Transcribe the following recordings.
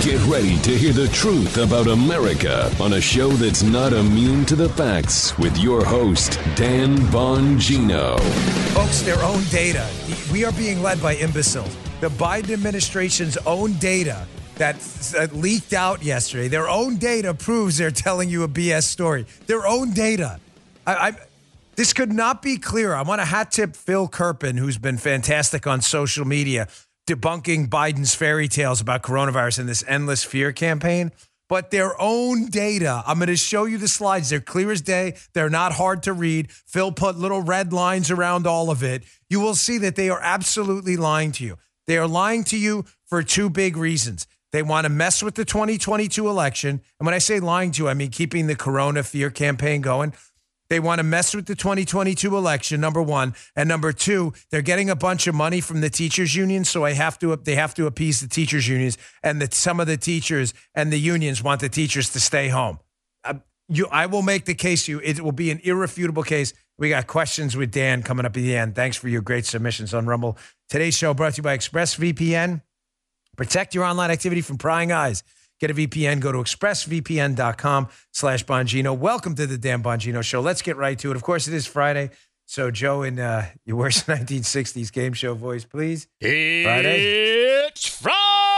Get ready to hear the truth about America on a show that's not immune to the facts with your host, Dan Bongino. Folks, their own data. We are being led by imbeciles. The Biden administration's own data that leaked out yesterday, their own data proves they're telling you a BS story. Their own data. This could not be clearer. I want to hat tip Phil Kerpen, who's been fantastic on social media, debunking Biden's fairy tales about coronavirus and this endless fear campaign. But their own data, I'm going to show you the slides. They're clear as day. They're not hard to read. Phil put little red lines around all of it. You will see that they are absolutely lying to you. They are lying to you for two big reasons. They want to mess with the 2022 election. And when I say lying to you, I mean keeping the corona fear campaign going. They want to mess with the 2022 election, number one. And number two, they're getting a bunch of money from the teachers union. So they have to appease the teachers unions. And some of the teachers and the unions want the teachers to stay home. I will make the case to you. It will be an irrefutable case. We got questions with Dan coming up at the end. Thanks for your great submissions on Rumble. Today's show brought to you by ExpressVPN. Protect your online activity from prying eyes. Get a VPN. Go to expressvpn.com/Bongino. Welcome to the Dan Bongino Show. Let's get right to it. Of course, it is Friday. So, Joe, in your worst 1960s game show voice, please. It's Friday.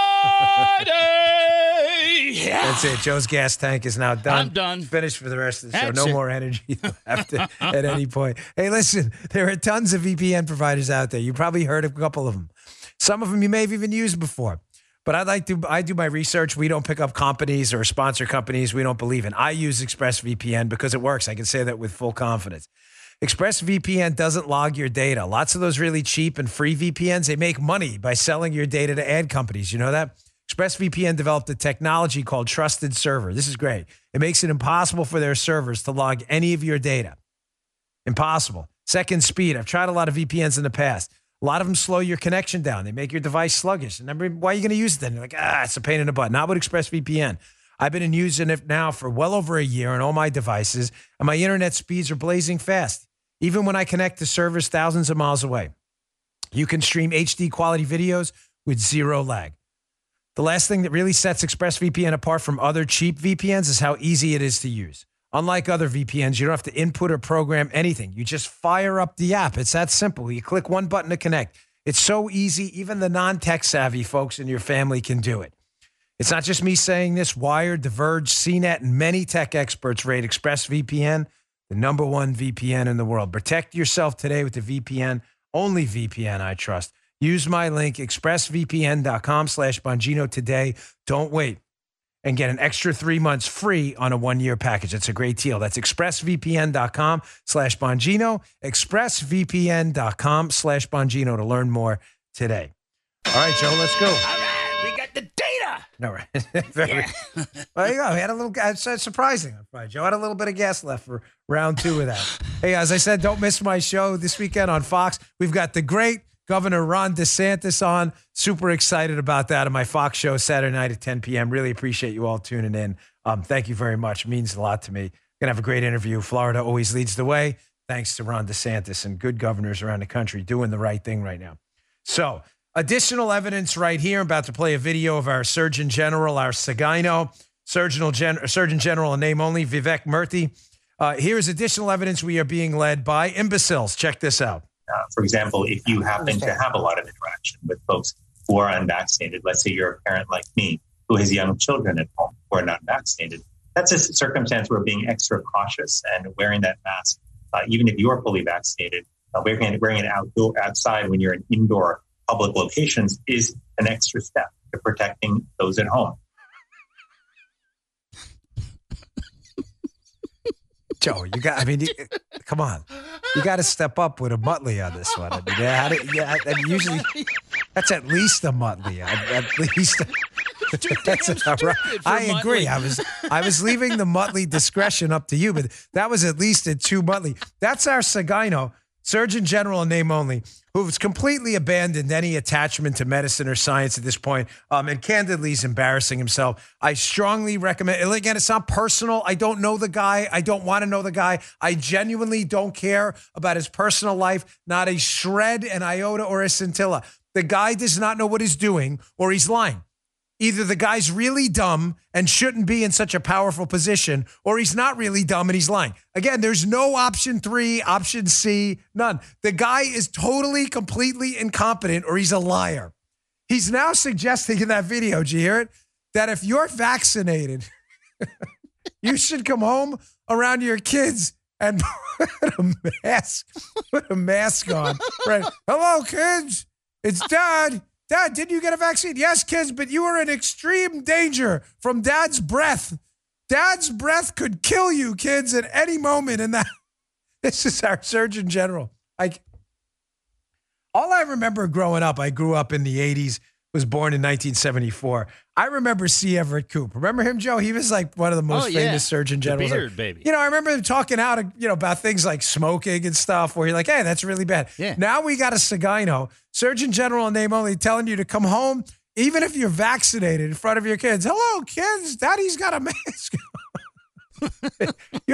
That's it. Joe's gas tank is now done. I'm done. Finished for the rest of the show. That's No it. more energy left at any point. Hey, listen, there are tons of VPN providers out there. You probably heard of a couple of them. Some of them you may have even used before. But I do my research. We don't pick up companies or sponsor companies we don't believe in. I use ExpressVPN because it works. I can say that with full confidence. ExpressVPN doesn't log your data. Lots of those really cheap and free VPNs, they make money by selling your data to ad companies. You know that? ExpressVPN developed a technology called Trusted Server. This is great. It makes it impossible for their servers to log any of your data. Impossible. Second speed. I've tried a lot of VPNs in the past. A lot of them slow your connection down. They make your device sluggish. And why are you going to use it then? You're like, it's a pain in the butt. Not with ExpressVPN. I've been using it now for well over a year on all my devices, and my internet speeds are blazing fast. Even when I connect to servers thousands of miles away. You can stream HD quality videos with zero lag. The last thing that really sets ExpressVPN apart from other cheap VPNs is how easy it is to use. Unlike other VPNs, you don't have to input or program anything. You just fire up the app. It's that simple. You click one button to connect. It's so easy. Even the non-tech savvy folks in your family can do it. It's not just me saying this. Wired, The Verge, CNET, and many tech experts rate ExpressVPN the number one VPN in the world. Protect yourself today with the VPN. Only VPN I trust. Use my link, expressvpn.com/Bongino today. Don't wait. And get an extra 3 months free on a 1-year package. It's a great deal. That's expressvpn.com/Bongino, expressvpn.com/Bongino to learn more today. All right, Joe, let's go. All right, we got the data. All right. Well, you go. We had a little, it's surprising. Joe had a little bit of gas left for round 2 of that. Hey, as I said, don't miss my show this weekend on Fox. We've got the great Governor Ron DeSantis on. Super excited about that on my Fox show Saturday night at 10 p.m. Really appreciate you all tuning in. Thank you very much. It means a lot to me. Going to have a great interview. Florida always leads the way. Thanks to Ron DeSantis and good governors around the country doing the right thing right now. So additional evidence right here. I'm about to play a video of our Surgeon General, our Sagino, Surgeon General in name only, Vivek Murthy. Here's additional evidence we are being led by imbeciles. Check this out. For example, if you happen to have a lot of interaction with folks who are unvaccinated, let's say you're a parent like me who has young children at home who are not vaccinated, that's a circumstance where being extra cautious and wearing that mask, even if you're fully vaccinated, wearing it outside when you're in indoor public locations is an extra step to protecting those at home. Joe, come on. You got to step up with a Muttley on this one. Usually that's at least a Muttley. At least. I agree. I was leaving the Muttley discretion up to you, but that was at least a 2 Muttley. That's our Sagino, Surgeon General in name only, who's completely abandoned any attachment to medicine or science at this point, and candidly is embarrassing himself. I strongly recommend, and again, it's not personal. I don't know the guy. I don't want to know the guy. I genuinely don't care about his personal life, not a shred, an iota, or a scintilla. The guy does not know what he's doing, or he's lying. either the guy's really dumb and shouldn't be in such a powerful position, or he's not really dumb and he's lying. Again, there's no option 3, option C, none. The guy is totally, completely incompetent, or he's a liar. He's now suggesting in that video, did you hear it? That if you're vaccinated, you should come home around your kids and put a mask on. Right? Hello, kids. It's Dad. Dad, didn't you get a vaccine? Yes, kids, but you were in extreme danger from Dad's breath. Dad's breath could kill you, kids, at any moment. And this is our Surgeon General. All I remember growing up, I grew up in the 80s, was born in 1974. I remember C. Everett Koop. Remember him, Joe? He was like one of the most famous Surgeon Generals. The beard, baby. You know, I remember him talking out, about things like smoking and stuff, where you're like, hey, that's really bad. Yeah. Now we got a Sagino, Surgeon General in name only, telling you to come home, even if you're vaccinated, in front of your kids. Hello, kids. Daddy's got a mask on.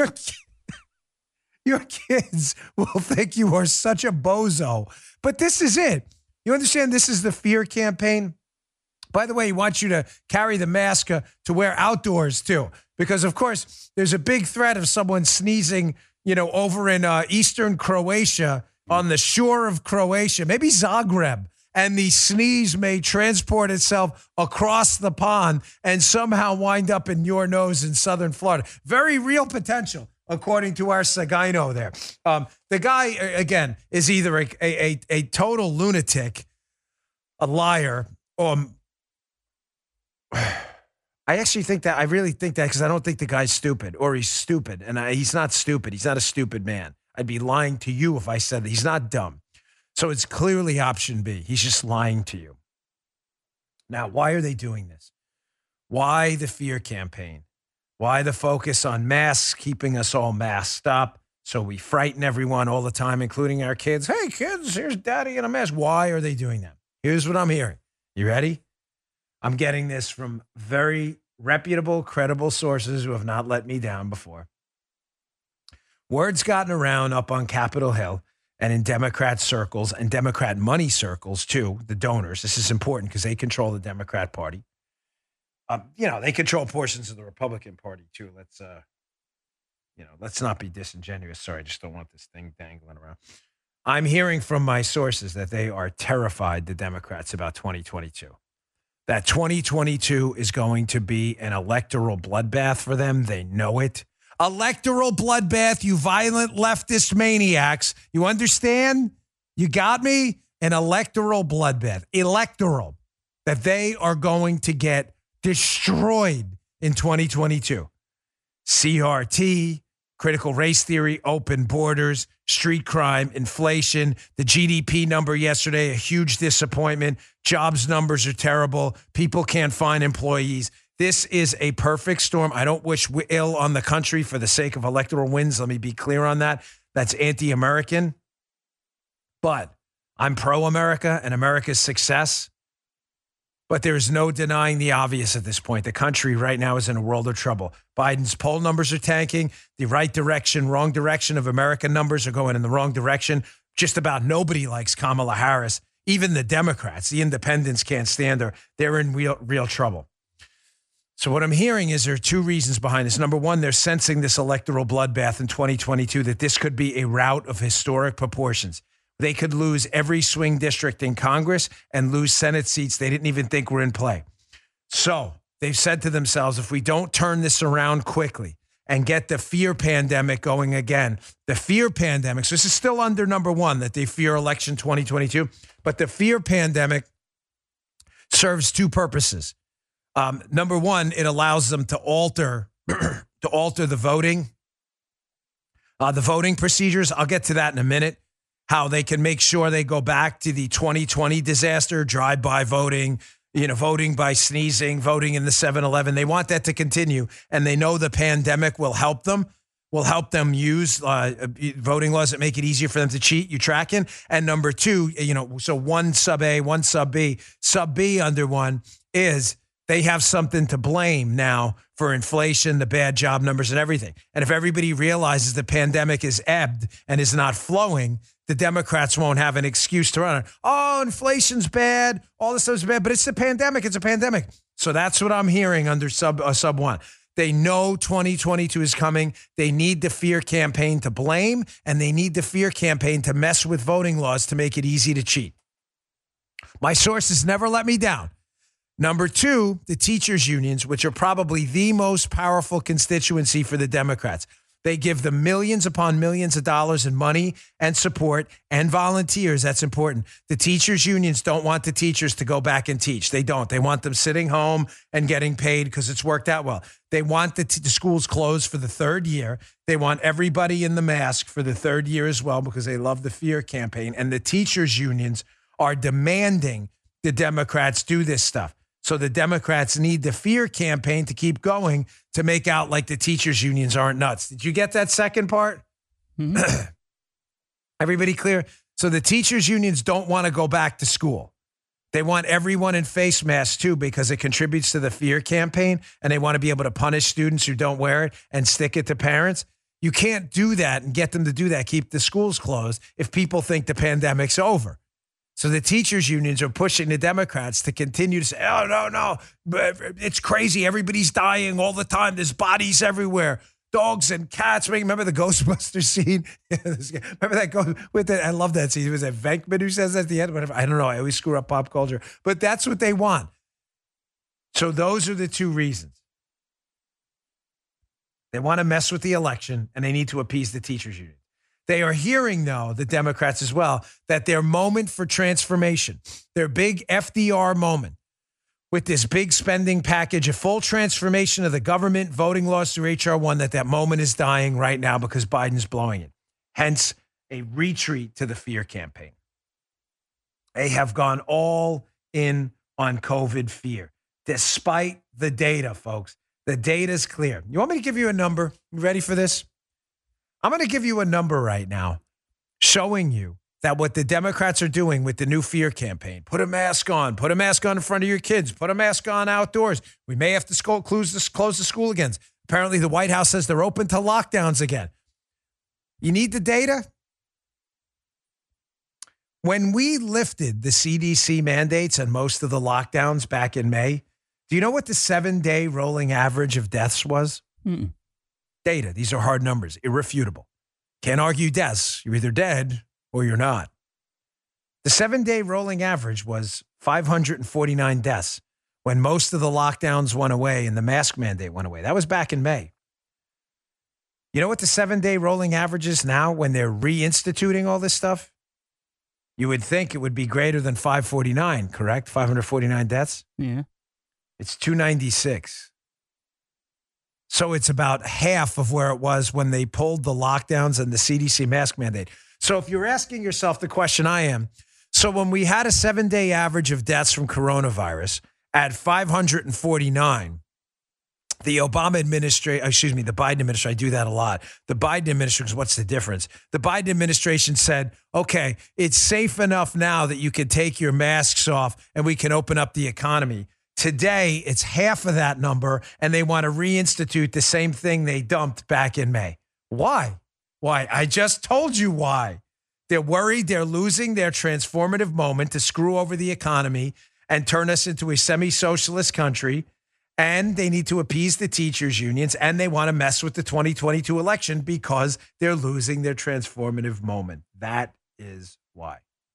Your kids will think you are such a bozo. But this is it. You understand this is the fear campaign? By the way, he wants you to carry the mask to wear outdoors, too. Because, of course, there's a big threat of someone sneezing, over in eastern Croatia, on the shore of Croatia, maybe Zagreb. And the sneeze may transport itself across the pond and somehow wind up in your nose in southern Florida. Very real potential, according to our Sagino there. The guy, again, is either a total lunatic, a liar, or I really think that because I don't think the guy's stupid, or he's stupid. And he's not stupid. He's not a stupid man. I'd be lying to you if I said that. He's not dumb. So it's clearly option B. He's just lying to you. Now, why are they doing this? Why the fear campaign? Why the focus on masks, keeping us all masked up so we frighten everyone all the time, including our kids? Hey, kids, here's Daddy in a mask. Why are they doing that? Here's what I'm hearing. You ready? I'm getting this from very reputable, credible sources who have not let me down before. Word's gotten around up on Capitol Hill and in Democrat circles and Democrat money circles, too, the donors. This is important because they control the Democrat Party. They control portions of the Republican Party, too. Let's not be disingenuous. Sorry, I just don't want this thing dangling around. I'm hearing from my sources that they are terrified, the Democrats, about 2022. That 2022 is going to be an electoral bloodbath for them. They know it. Electoral bloodbath, you violent leftist maniacs. You understand? You got me? An electoral bloodbath. Electoral. That they are going to get destroyed in 2022. CRT, critical race theory, open borders, street crime, inflation, the GDP number yesterday, a huge disappointment. Jobs numbers are terrible. People can't find employees. This is a perfect storm. I don't wish ill on the country for the sake of electoral wins. Let me be clear on that. That's anti-American. But I'm pro-America and America's success. But there's no denying the obvious at this point. The country right now is in a world of trouble. Biden's poll numbers are tanking. The right direction, wrong direction of American numbers are going in the wrong direction. Just about nobody likes Kamala Harris. Even the Democrats, the independents can't stand her. They're in real trouble. So what I'm hearing is there are two reasons behind this. Number one, they're sensing this electoral bloodbath in 2022, that this could be a rout of historic proportions. They could lose every swing district in Congress and lose Senate seats they didn't even think were in play. So they've said to themselves, if we don't turn this around quickly and get the fear pandemic going again, the fear pandemic, so this is still under number one, that they fear election 2022, but the fear pandemic serves two purposes. Number one, it allows them to alter the voting procedures. I'll get to that in a minute. How they can make sure they go back to the 2020 disaster, drive-by voting, voting by sneezing, voting in the 7-Eleven. They want that to continue, and they know the pandemic will help them use voting laws that make it easier for them to cheat. You tracking? And number two, so one sub A, one sub B. Sub B under one is they have something to blame now for inflation, the bad job numbers, and everything. And if everybody realizes the pandemic is ebbed and is not flowing, the Democrats won't have an excuse to run on. Oh, inflation's bad. All this stuff's bad, but it's a pandemic. It's a pandemic. So that's what I'm hearing under sub one. They know 2022 is coming. They need the fear campaign to blame, and they need the fear campaign to mess with voting laws to make it easy to cheat. My sources never let me down. Number two, the teachers' unions, which are probably the most powerful constituency for the Democrats. They give them millions upon millions of dollars in money and support and volunteers. That's important. The teachers' unions don't want the teachers to go back and teach. They don't. They want them sitting home and getting paid because it's worked out well. They want the schools closed for the third year. They want everybody in the mask for the third year as well because they love the fear campaign. And the teachers' unions are demanding the Democrats do this stuff. So the Democrats need the fear campaign to keep going to make out like the teachers' unions aren't nuts. Did you get that second part? Mm-hmm. Everybody clear? So the teachers' unions don't want to go back to school. They want everyone in face masks too because it contributes to the fear campaign, and they want to be able to punish students who don't wear it and stick it to parents. You can't do that and get them to do that, keep the schools closed, if people think the pandemic's over. So the teachers' unions are pushing the Democrats to continue to say, oh, no, it's crazy. Everybody's dying all the time. There's bodies everywhere. Dogs and cats. Remember the Ghostbusters scene? Remember that? I love that scene. Was that Venkman who says that at the end? Whatever. I don't know. I always screw up pop culture. But that's what they want. So those are the two reasons. They want to mess with the election, and they need to appease the teachers' union. They are hearing, though, the Democrats as well, that their moment for transformation, their big FDR moment with this big spending package, a full transformation of the government, voting laws through H.R. 1, that moment is dying right now because Biden's blowing it. Hence, a retreat to the fear campaign. They have gone all in on COVID fear, despite the data, folks. The data's clear. You want me to give you a number? You ready for this? I'm going to give you a number right now showing you that what the Democrats are doing with the new fear campaign, put a mask on in front of your kids, put a mask on outdoors. We may have to close the school again. Apparently the White House says they're open to lockdowns again. You need the data? When we lifted the CDC mandates and most of the lockdowns back in May, do you know what the 7-day rolling average of deaths was? Mm-mm. Data. These are hard numbers, irrefutable. Can't argue deaths. You're either dead or you're not. The 7-day rolling average was 549 deaths when most of the lockdowns went away and the mask mandate went away. That was back in May. You know what the 7-day rolling average is now when they're reinstituting all this stuff? You would think it would be greater than 549, correct? 549 deaths? Yeah. It's 296. So it's about half of where it was when they pulled the lockdowns and the CDC mask mandate. So if you're asking yourself the question I am, so when we had a 7-day average of deaths from coronavirus at 549, the Biden administration, I do that a lot. The Biden administration, what's the difference? The Biden administration said, okay, it's safe enough now that you can take your masks off and we can open up the economy. Today, it's half of that number, and they want to reinstitute the same thing they dumped back in May. Why? Why? I just told you why. They're worried they're losing their transformative moment to screw over the economy and turn us into a semi-socialist country, and they need to appease the teachers' unions, and they want to mess with the 2022 election because they're losing their transformative moment. That is why.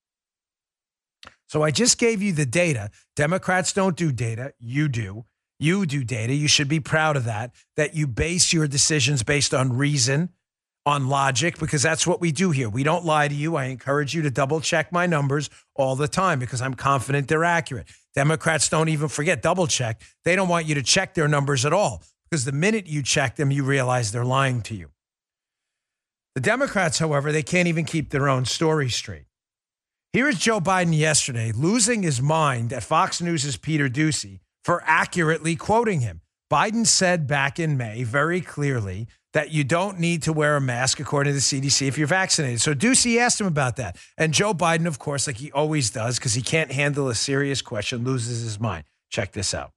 So I just gave you the data. Democrats don't do data. You do. You do data. You should be proud of that you base your decisions based on reason, on logic, because that's what we do here. We don't lie to you. I encourage you to double check my numbers all the time because I'm confident they're accurate. Democrats don't even forget double check. They don't want you to check their numbers at all because the minute you check them, you realize they're lying to you. The Democrats, however, they can't even keep their own story straight. Here is Joe Biden yesterday losing his mind at Fox News' Peter Doocy for accurately quoting him. Biden said back in May very clearly that you don't need to wear a mask according to the CDC if you're vaccinated. So Doocy asked him about that. And Joe Biden, of course, like he always does, because he can't handle a serious question, loses his mind. Check this out.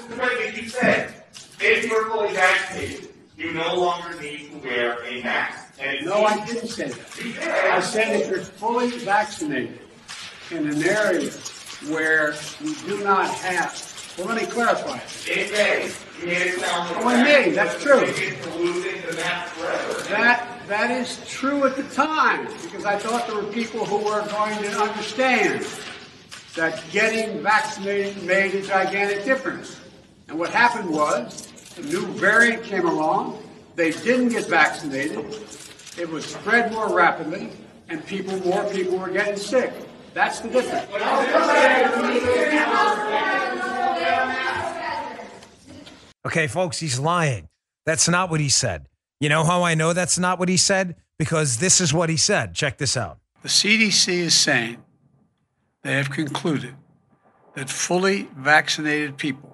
If you're fully vaccinated, you no longer need to wear a mask. No, I didn't say that. I said if you're fully vaccinated in an area where we do not have, well, let me clarify. Me, that's true. That is true at the time, because I thought there were people who were going to understand that getting vaccinated made a gigantic difference. And what happened was, a new variant came along, they didn't get vaccinated, it was spread more rapidly, and more people were getting sick. That's the difference. Okay, folks, he's lying. That's not what he said. You know how I know that's not what he said? Because this is what he said. Check this out. The CDC is saying they have concluded that fully vaccinated people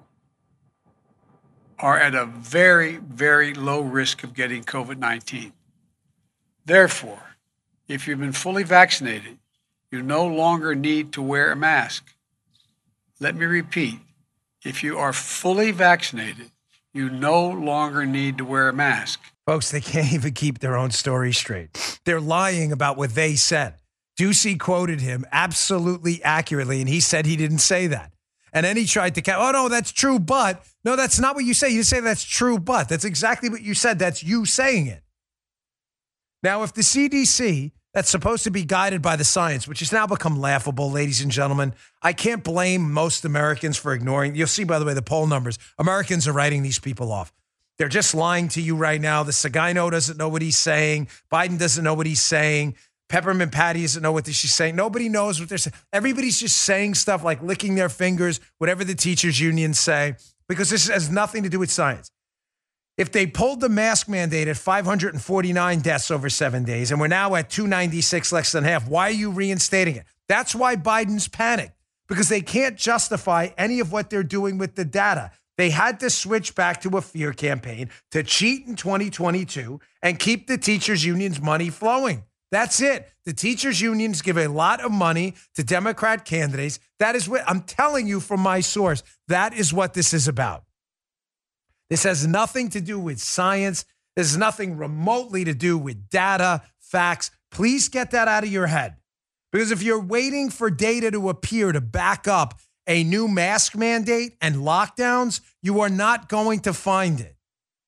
are at a very, very low risk of getting COVID-19. Therefore, if you've been fully vaccinated, you no longer need to wear a mask. Let me repeat. If you are fully vaccinated, you no longer need to wear a mask. Folks, they can't even keep their own story straight. They're lying about what they said. Ducey quoted him absolutely accurately, and he said he didn't say that. And then he tried to, oh, no, that's true, but. No, that's not what you say. You say that's true, but. That's exactly what you said. That's you saying it. Now, if the CDC, that's supposed to be guided by the science, which has now become laughable, ladies and gentlemen, I can't blame most Americans for ignoring. You'll see, by the way, the poll numbers. Americans are writing these people off. They're just lying to you right now. The Sagino doesn't know what he's saying. Biden doesn't know what he's saying. Peppermint Patty doesn't know what she's saying. Nobody knows what they're saying. Everybody's just saying stuff like licking their fingers, whatever the teachers' unions say, because this has nothing to do with science. If they pulled the mask mandate at 549 deaths over 7 days, and we're now at 296, less than half, why are you reinstating it? That's why Biden's panicked, because they can't justify any of what they're doing with the data. They had to switch back to a fear campaign to cheat in 2022 and keep the teachers' unions' money flowing. That's it. The teachers' unions give a lot of money to Democrat candidates. That is what I'm telling you from my source. That is what this is about. This has nothing to do with science. This has nothing remotely to do with data, facts. Please get that out of your head. Because if you're waiting for data to appear to back up a new mask mandate and lockdowns, you are not going to find it.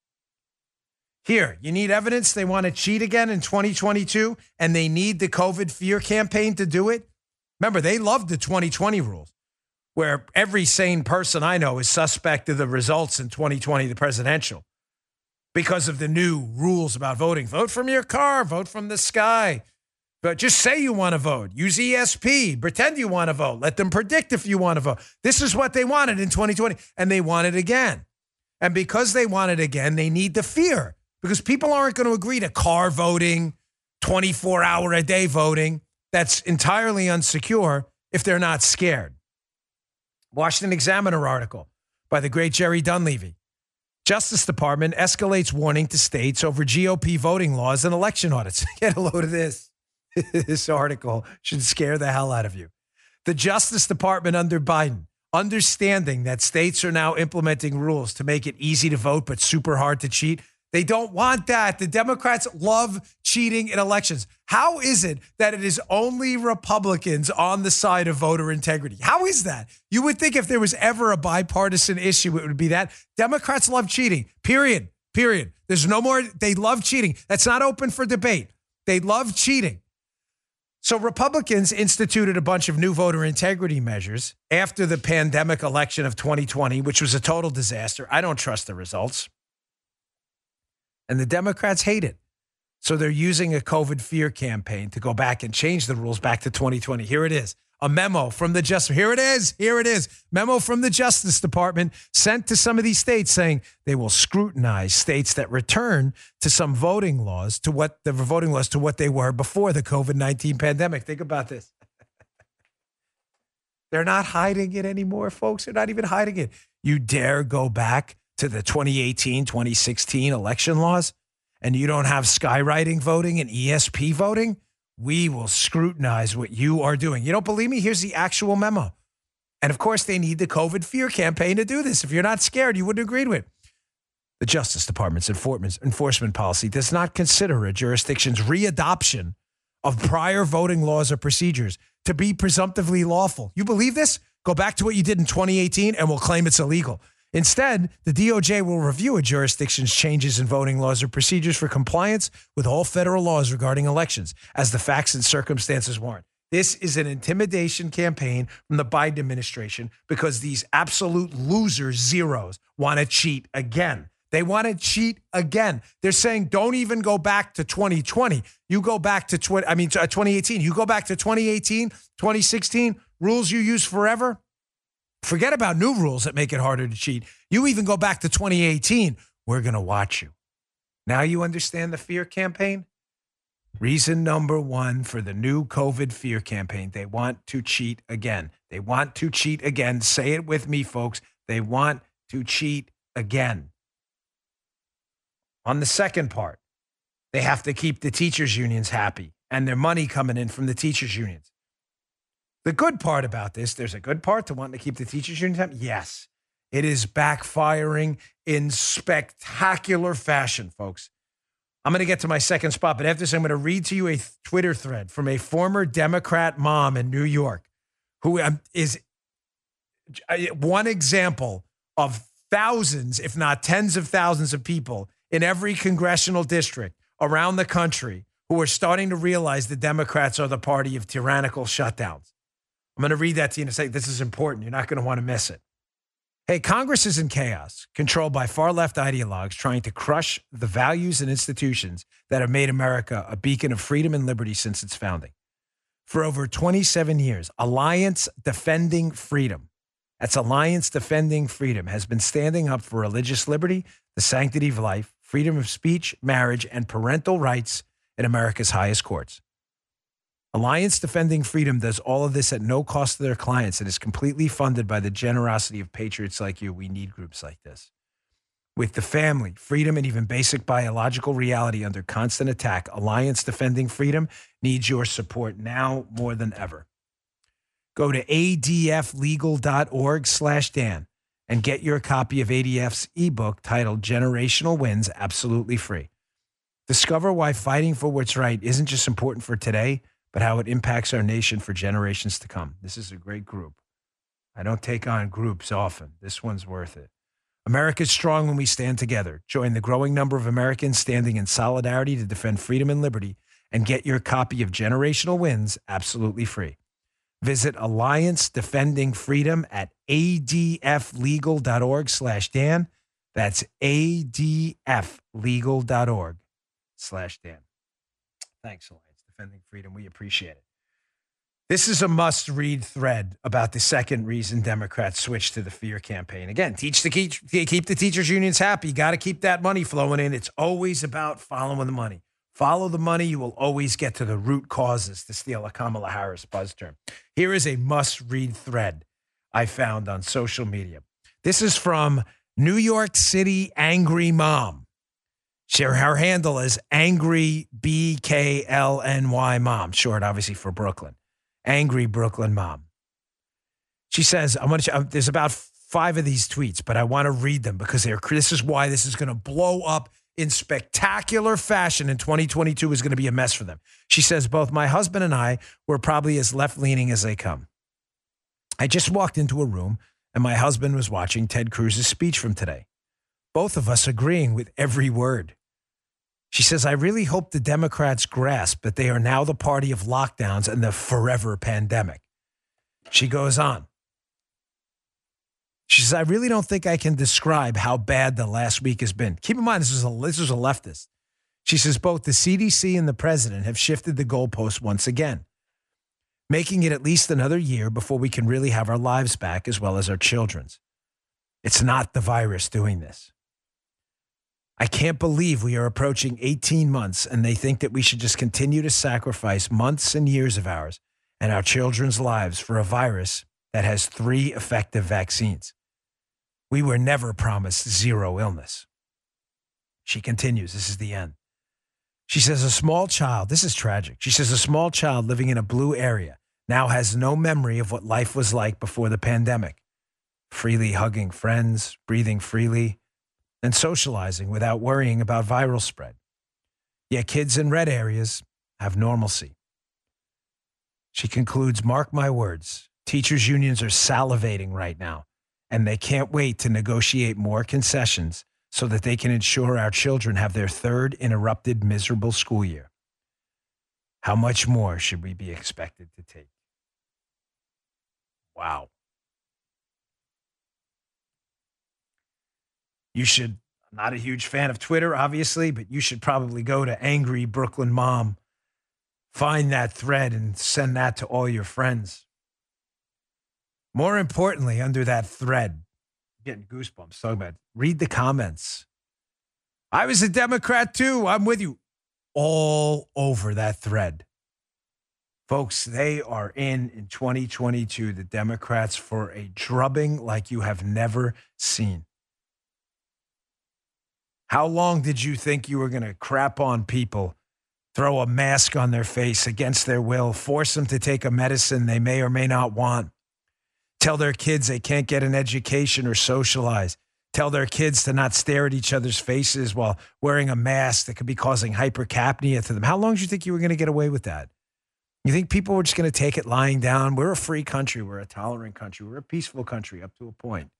Here, you need evidence they want to cheat again in 2022, and they need the COVID fear campaign to do it. Remember, they loved the 2020 rules, where every sane person I know is suspect of the results in 2020, the presidential, because of the new rules about voting. Vote from your car, vote from the sky. But just say you want to vote. Use ESP. Pretend you want to vote. Let them predict if you want to vote. This is what they wanted in 2020, and they want it again. And because they want it again, they need the fear, because people aren't going to agree to car voting, 24-hour-a-day voting. That's entirely unsecure if they're not scared. Washington Examiner article by the great Jerry Dunleavy. Justice Department escalates warning to states over GOP voting laws and election audits. Get a load of this. This article should scare the hell out of you. The Justice Department under Biden, understanding that states are now implementing rules to make it easy to vote but super hard to cheat. They don't want that. The Democrats love cheating in elections. How is it that it is only Republicans on the side of voter integrity? How is that? You would think if there was ever a bipartisan issue, it would be that. Democrats love cheating, period. There's no more. They love cheating. That's not open for debate. They love cheating. So Republicans instituted a bunch of new voter integrity measures after the pandemic election of 2020, which was a total disaster. I don't trust the results. And the Democrats hate it. So they're using a COVID fear campaign to go back and change the rules back to 2020. Here it is. A memo from the Justice. Here it is. Memo from the Justice Department sent to some of these states saying they will scrutinize states that return to some voting laws to what they were before the COVID-19 pandemic. Think about this. They're not hiding it anymore, folks. They're not even hiding it. You dare go back to the 2018, 2016 election laws, and you don't have skywriting voting and ESP voting? We will scrutinize what you are doing. You don't believe me? Here's the actual memo. And of course, they need the COVID fear campaign to do this. If you're not scared, you wouldn't agree to it. The Justice Department's enforcement policy does not consider a jurisdiction's readoption of prior voting laws or procedures to be presumptively lawful. You believe this? Go back to what you did in 2018 and we'll claim it's illegal. Instead, the DOJ will review a jurisdiction's changes in voting laws or procedures for compliance with all federal laws regarding elections as the facts and circumstances warrant. This is an intimidation campaign from the Biden administration because these absolute losers, zeros, want to cheat again. They want to cheat again. They're saying don't even go back to 2020. You go back to 2018. You go back to 2018, 2016, rules you use forever. Forget about new rules that make it harder to cheat. You even go back to 2018. We're going to watch you. Now you understand the fear campaign? Reason number one for the new COVID fear campaign. They want to cheat again. They want to cheat again. Say it with me, folks. They want to cheat again. On the second part, they have to keep the teachers' unions happy and their money coming in from the teachers' unions. The good part about this, there's a good part to wanting to keep the teachers' unions happy. Yes, it is backfiring in spectacular fashion, folks. I'm going to get to my second spot, but after this, I'm going to read to you a Twitter thread from a former Democrat mom in New York who is one example of thousands, if not tens of thousands of people in every congressional district around the country who are starting to realize the Democrats are the party of tyrannical shutdowns. I'm going to read that to you and say, this is important. You're not going to want to miss it. Hey, Congress is in chaos, controlled by far-left ideologues trying to crush the values and institutions that have made America a beacon of freedom and liberty since its founding. For over 27 years, Alliance Defending Freedom, that's Alliance Defending Freedom, has been standing up for religious liberty, the sanctity of life, freedom of speech, marriage, and parental rights in America's highest courts. Alliance Defending Freedom does all of this at no cost to their clients and is completely funded by the generosity of patriots like you. We need groups like this. With the family, freedom, and even basic biological reality under constant attack, Alliance Defending Freedom needs your support now more than ever. Go to adflegal.org/Dan and get your copy of ADF's ebook titled Generational Wins absolutely free. Discover why fighting for what's right isn't just important for today, but how it impacts our nation for generations to come. This is a great group. I don't take on groups often. This one's worth it. America is strong when we stand together. Join the growing number of Americans standing in solidarity to defend freedom and liberty and get your copy of Generational Wins absolutely free. Visit Alliance Defending Freedom at adflegal.org/Dan. That's adflegal.org/Dan. Thanks, Alliance Defending Freedom. We appreciate it. This is a must-read thread about the second reason Democrats switched to the fear campaign. Again, keep the teachers' unions happy. You got to keep that money flowing in. It's always about following the money. Follow the money. You will always get to the root causes, to steal a Kamala Harris buzz term. Here is a must-read thread I found on social media. This is from New York City Angry Mom. Her handle is Angry BKLNY Mom, short obviously for Brooklyn. Angry Brooklyn Mom. She says, there's about 5 of these tweets, but I want to read them because this is why this is going to blow up in spectacular fashion in 2022 is going to be a mess for them. She says, both my husband and I were probably as left-leaning as they come. I just walked into a room and my husband was watching Ted Cruz's speech from today. Both of us agreeing with every word. She says, I really hope the Democrats grasp that they are now the party of lockdowns and the forever pandemic. She goes on. She says, I really don't think I can describe how bad the last week has been. Keep in mind, this is a leftist. She says, both the CDC and the president have shifted the goalposts once again, making it at least another year before we can really have our lives back as well as our children's. It's not the virus doing this. I can't believe we are approaching 18 months and they think that we should just continue to sacrifice months and years of ours and our children's lives for a virus that has 3 effective vaccines. We were never promised zero illness. She continues, this is the end. She says a small child, this is tragic. She says a small child living in a blue area now has no memory of what life was like before the pandemic. Freely hugging friends, breathing freely, and socializing without worrying about viral spread. Yet kids in red areas have normalcy. She concludes, mark my words, teachers' unions are salivating right now, and they can't wait to negotiate more concessions so that they can ensure our children have their third interrupted, miserable school year. How much more should we be expected to take? Wow. You should, I'm not a huge fan of Twitter, obviously, but you should probably go to Angry Brooklyn Mom, find that thread and send that to all your friends. More importantly, under that thread, I'm getting goosebumps talking about it, read the comments. I was a Democrat too. I'm with you. All over that thread. Folks, they are in 2022, the Democrats, for a drubbing like you have never seen. How long did you think you were going to crap on people, throw a mask on their face against their will, force them to take a medicine they may or may not want, tell their kids they can't get an education or socialize, tell their kids to not stare at each other's faces while wearing a mask that could be causing hypercapnia to them? How long did you think you were going to get away with that? You think people were just going to take it lying down? We're a free country. We're a tolerant country. We're a peaceful country up to a point.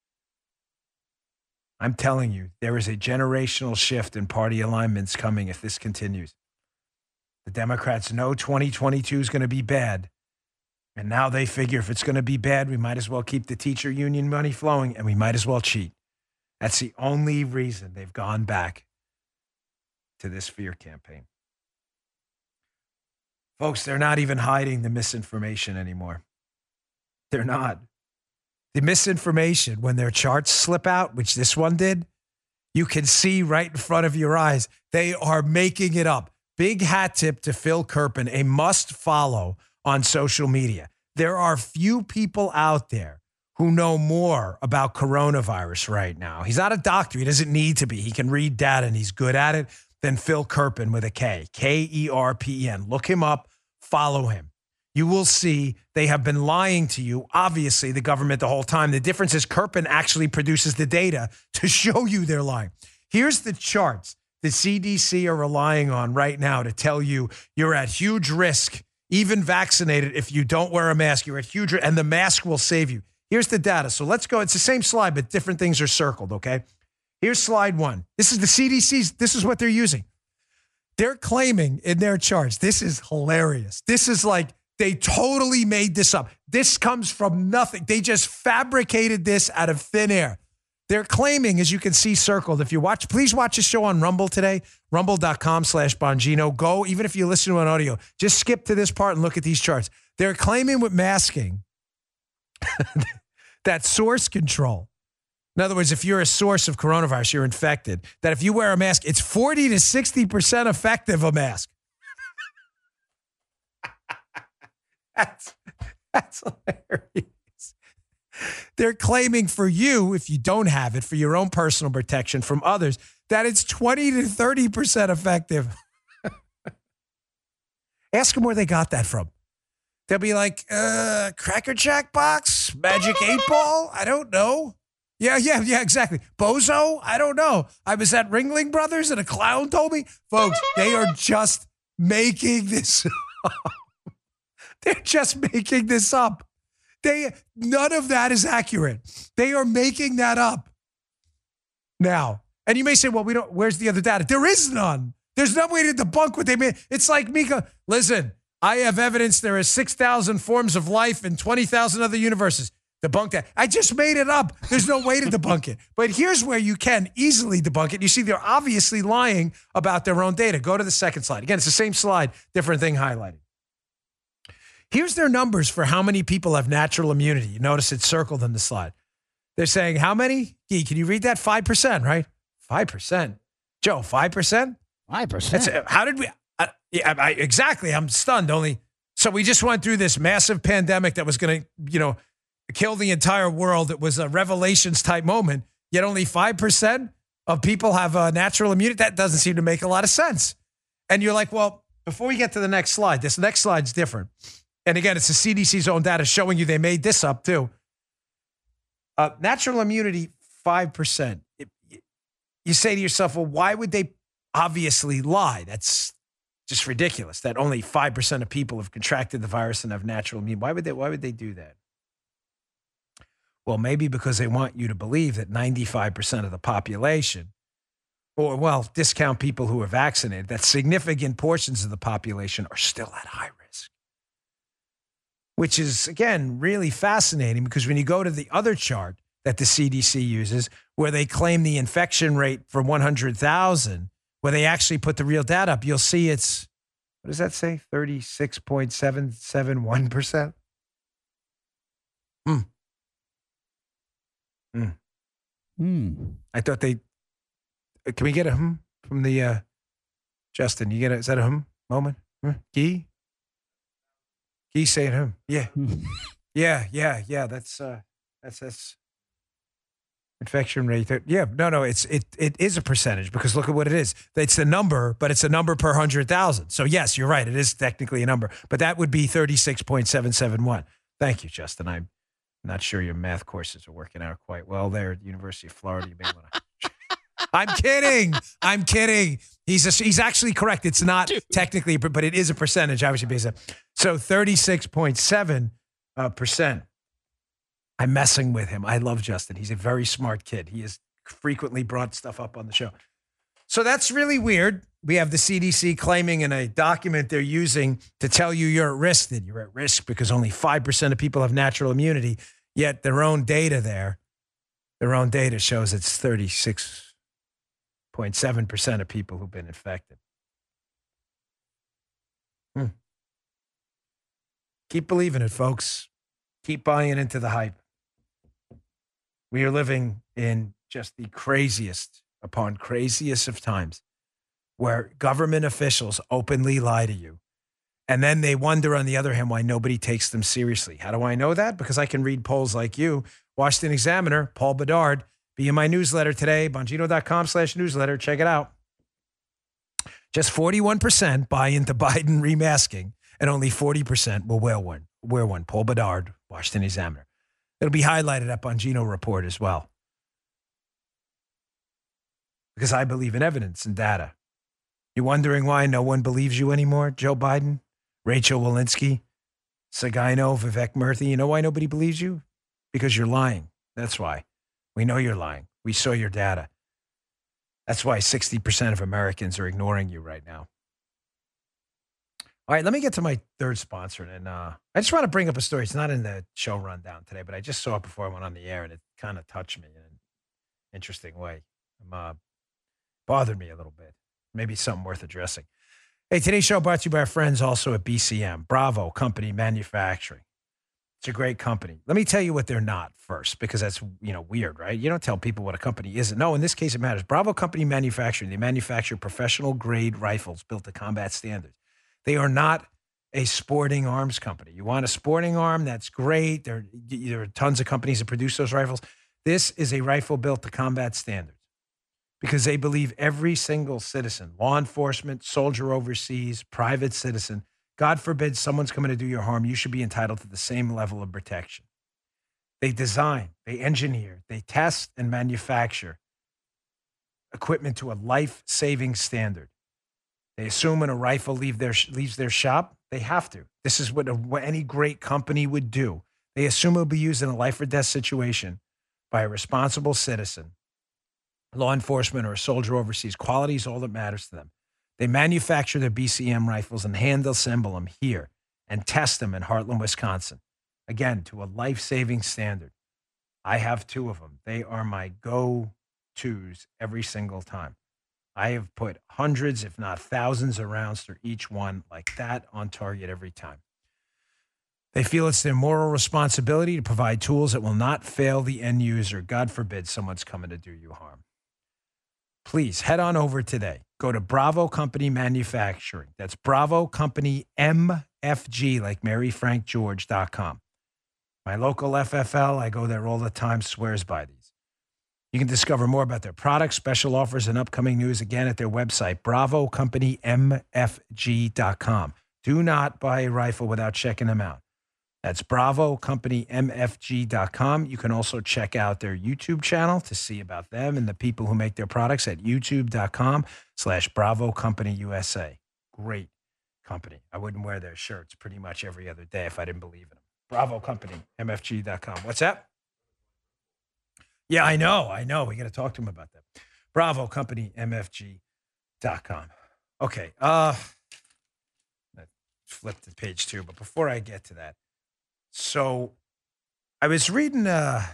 I'm telling you, there is a generational shift in party alignments coming if this continues. The Democrats know 2022 is going to be bad. And now they figure if it's going to be bad, we might as well keep the teacher union money flowing and we might as well cheat. That's the only reason they've gone back to this fear campaign. Folks, they're not even hiding the misinformation anymore. They're not. The misinformation, when their charts slip out, which this one did, you can see right in front of your eyes. They are making it up. Big hat tip to Phil Kerpen, a must follow on social media. There are few people out there who know more about coronavirus right now. He's not a doctor. He doesn't need to be. He can read data and he's good at it than Phil Kerpen with a K, Kerpen. Look him up, follow him. You will see they have been lying to you, obviously, the government the whole time. The difference is Kerpen actually produces the data to show you they're lying. Here's the charts the CDC are relying on right now to tell you you're at huge risk, even vaccinated. If you don't wear a mask, you're at huge risk, and the mask will save you. Here's the data. So let's go. It's the same slide, but different things are circled, okay? Here's slide one. This is the CDC's. This is what they're using. They're claiming in their charts. This is hilarious. This is like, they totally made this up. This comes from nothing. They just fabricated this out of thin air. They're claiming, as you can see circled, if you watch, please watch the show on Rumble today, rumble.com/Bongino. Go, even if you listen to an audio, just skip to this part and look at these charts. They're claiming with masking that source control. In other words, if you're a source of coronavirus, you're infected, that if you wear a mask, it's 40 to 60% effective, a mask. That's hilarious. They're claiming for you, if you don't have it, for your own personal protection from others, that it's 20 to 30% effective. Ask them where they got that from. They'll be like, Cracker Jack box, Magic 8 Ball, I don't know. Yeah, exactly. Bozo, I don't know. I was at Ringling Brothers and a clown told me. Folks, they are just making this up. They're just making this up. None of that is accurate. They are making that up. Now, and you may say, well, where's the other data? There is none. There's no way to debunk what they made. It's like Mika, listen, I have evidence there are 6,000 forms of life in 20,000 other universes. Debunk that. I just made it up. There's no way to debunk it. But here's where you can easily debunk it. You see, they're obviously lying about their own data. Go to the second slide. Again, it's the same slide, different thing highlighted. Here's their numbers for how many people have natural immunity. You notice it's circled in the slide. They're saying how many? Gee, can you read that? 5%, right? 5%. Joe, 5%? 5%. How did we? Exactly. I'm stunned. So we just went through this massive pandemic that was going to, kill the entire world. It was a Revelations type moment. Yet only 5% of people have natural immunity. That doesn't seem to make a lot of sense. And you're like, well, before we get to the next slide, this next slide's different. And again, it's the CDC's own data showing you they made this up too. Natural immunity, 5%. you say to yourself, well, why would they obviously lie? That's just ridiculous that only 5% of people have contracted the virus and have natural immunity. Why would they do that? Well, maybe because they want you to believe that 95% of the population, or, well, discount people who are vaccinated, that significant portions of the population are still at high risk. Which is, again, really fascinating because when you go to the other chart that the CDC uses, where they claim the infection rate for 100,000, where they actually put the real data up, you'll see it's, what does that say? 36.771%. I thought they, can we get a from the, Justin, you get is that a moment? Guy saying Yeah. Yeah. That's infection rate. It is a percentage because look at what it is. It's a number, but it's a number per 100,000. So yes, you're right. It is technically a number, but that would be 36.771. Thank you, Justin. I'm not sure your math courses are working out quite well there at the University of Florida. You may want to. I'm kidding. He's actually correct. It's not technically, but it is a percentage, obviously, based on. So 36.7%. I'm messing with him. I love Justin. He's a very smart kid. He has frequently brought stuff up on the show. So that's really weird. We have the CDC claiming in a document they're using to tell you you're at risk, that you're at risk because only 5% of people have natural immunity, yet their own data shows it's 36.7% of people who've been infected. Keep believing it, folks. Keep buying into the hype. We are living in just the craziest upon craziest of times where government officials openly lie to you. And then they wonder, on the other hand, why nobody takes them seriously. How do I know that? Because I can read polls like you. Washington Examiner, Paul Bedard, be in my newsletter today, Bongino.com/newsletter. Check it out. Just 41% buy into Biden remasking, and only 40% will wear one. Paul Bedard, Washington Examiner. It'll be highlighted at Bongino Report as well. Because I believe in evidence and data. You wondering why no one believes you anymore? Joe Biden, Rachel Walensky, Sagino, Vivek Murthy. You know why nobody believes you? Because you're lying. That's why. We know you're lying. We saw your data. That's why 60% of Americans are ignoring you right now. All right, let me get to my third sponsor. And I just want to bring up a story. It's not in the show rundown today, but I just saw it before I went on the air, and it kind of touched me in an interesting way. Bothered me a little bit. Maybe something worth addressing. Hey, today's show brought to you by our friends also at BCM, Bravo Company Manufacturing. It's a great company. Let me tell you what they're not first, because that's, weird, right? You don't tell people what a company isn't. No, in this case, it matters. Bravo Company Manufacturing, they manufacture professional-grade rifles built to combat standards. They are not a sporting arms company. You want a sporting arm? That's great. There are tons of companies that produce those rifles. This is a rifle built to combat standards because they believe every single citizen, law enforcement, soldier overseas, private citizen, God forbid someone's coming to do you harm, you should be entitled to the same level of protection. They design, they engineer, they test and manufacture equipment to a life-saving standard. They assume when a rifle leaves their shop, they have to. This is what any great company would do. They assume it will be used in a life or death situation by a responsible citizen, law enforcement, or a soldier overseas. Quality is all that matters to them. They manufacture their BCM rifles and hand assemble them here and test them in Heartland, Wisconsin. Again, to a life-saving standard. I have 2 of them. They are my go-tos every single time. I have put hundreds, if not thousands of rounds through each one like that on target every time. They feel it's their moral responsibility to provide tools that will not fail the end user. God forbid someone's coming to do you harm. Please head on over today. Go to Bravo Company Manufacturing. That's Bravo Company MFG, like MaryFrankGeorge.com. My local FFL, I go there all the time, swears by these. You can discover more about their products, special offers, and upcoming news again at their website, BravoCompanyMFG.com. Do not buy a rifle without checking them out. That's BravoCompanyMFG.com. You can also check out their YouTube channel to see about them and the people who make their products at youtube.com/BravoCompanyUSA. Great company. I wouldn't wear their shirts pretty much every other day if I didn't believe in them. BravoCompanyMFG.com. What's that? Yeah, I know. We got to talk to him about that. BravoCompanyMFG.com. Okay. Flip to page 2, but before I get to that, so I was reading,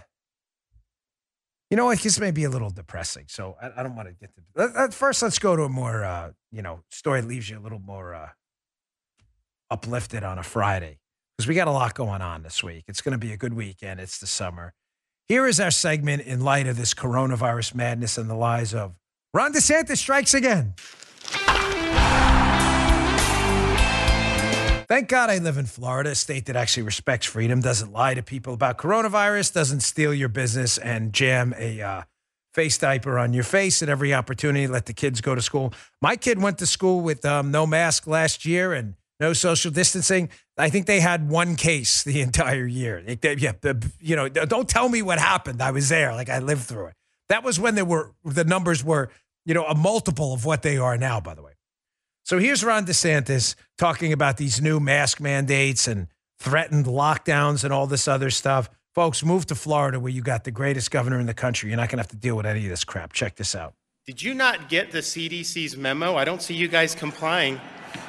this may be a little depressing, so I don't want to get to first. Let's go to a more, story that leaves you a little more uplifted on a Friday, because we got a lot going on this week. It's going to be a good weekend. It's the summer. Here is our segment in light of this coronavirus madness and the lies of Ron DeSantis strikes again. Thank God I live in Florida, a state that actually respects freedom, doesn't lie to people about coronavirus, doesn't steal your business and jam a face diaper on your face at every opportunity, let the kids go to school. My kid went to school with no mask last year and no social distancing. I think they had one case the entire year. Don't tell me what happened. I was there. I lived through it. That was when the numbers were, a multiple of what they are now, by the way. So here's Ron DeSantis talking about these new mask mandates and threatened lockdowns and all this other stuff. Folks, move to Florida where you got the greatest governor in the country. You're not going to have to deal with any of this crap. Check this out. Did you not get the CDC's memo? I don't see you guys complying.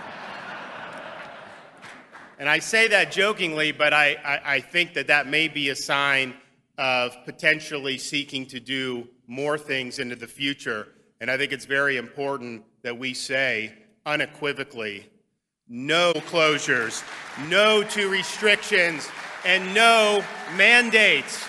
And I say that jokingly, but I think that may be a sign of potentially seeking to do more things into the future. And I think it's very important that we say unequivocally, no closures, no to restrictions, and no mandates.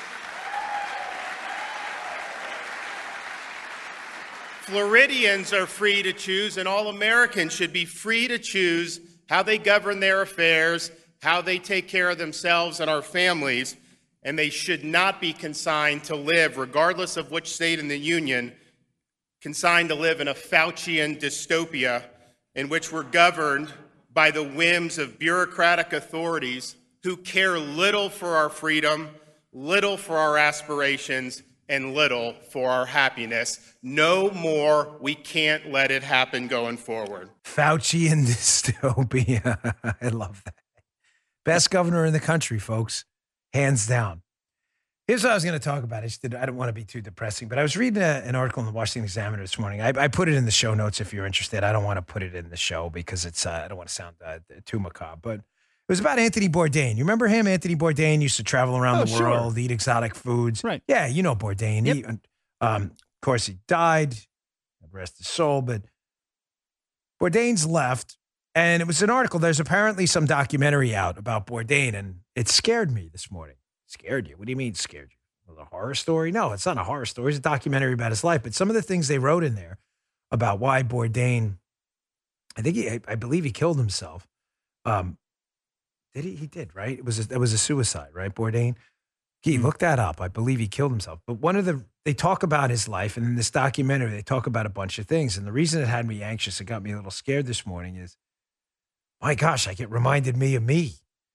Floridians are free to choose, and all Americans should be free to choose how they govern their affairs, how they take care of themselves and our families, and they should not be consigned to live, regardless of which state in the union, consigned to live in a Faucian dystopia in which we're governed by the whims of bureaucratic authorities who care little for our freedom, little for our aspirations, and little for our happiness. No more. We can't let it happen going forward. Faucian dystopia. I love that. Best governor in the country, folks. Hands down. Here's what I was going to talk about. I don't want to be too depressing, but I was reading an article in the Washington Examiner this morning. I put it in the show notes if you're interested. I don't want to put it in the show because I don't want to sound too macabre, but it was about Anthony Bourdain. You remember him? Anthony Bourdain used to travel around the world, eat exotic foods. Right. Yeah, you know Bourdain. Yep. Of course, he died. Rest his soul. But Bourdain's left, and it was an article. There's apparently some documentary out about Bourdain, and it scared me this morning. Scared you? What do you mean scared you? Well, a horror story? No, it's not a horror story. It's a documentary about his life. But some of the things they wrote in there about why Bourdain, I believe he killed himself. Did he? He did, right? It was a suicide, right? Bourdain. He looked that up. I believe he killed himself. But they talk about his life, and in this documentary, they talk about a bunch of things. And the reason it had me anxious, it got me a little scared this morning is, my gosh, it reminded me of me.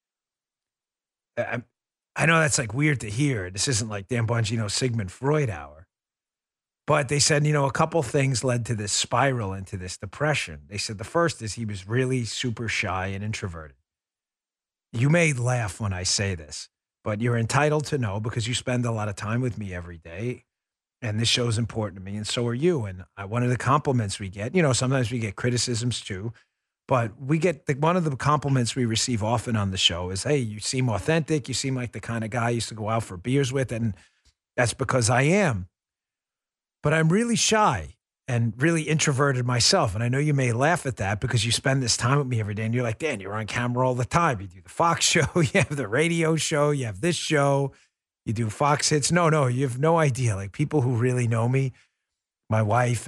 I know that's weird to hear. This isn't like Dan Bongino, Sigmund Freud hour. But they said, a couple things led to this spiral into this depression. They said the first is he was really super shy and introverted. You may laugh when I say this, but you're entitled to know because you spend a lot of time with me every day. And this show's important to me, and so are you. And one of the compliments we get, sometimes we get criticisms too. But we get one of the compliments we receive often on the show is, hey, you seem authentic. You seem like the kind of guy I used to go out for beers with. And that's because I am. But I'm really shy and really introverted myself. And I know you may laugh at that because you spend this time with me every day. And you're like, Dan, you're on camera all the time. You do the Fox show. You have the radio show. You have this show. You do Fox Hits. No, you have no idea. People who really know me, my wife.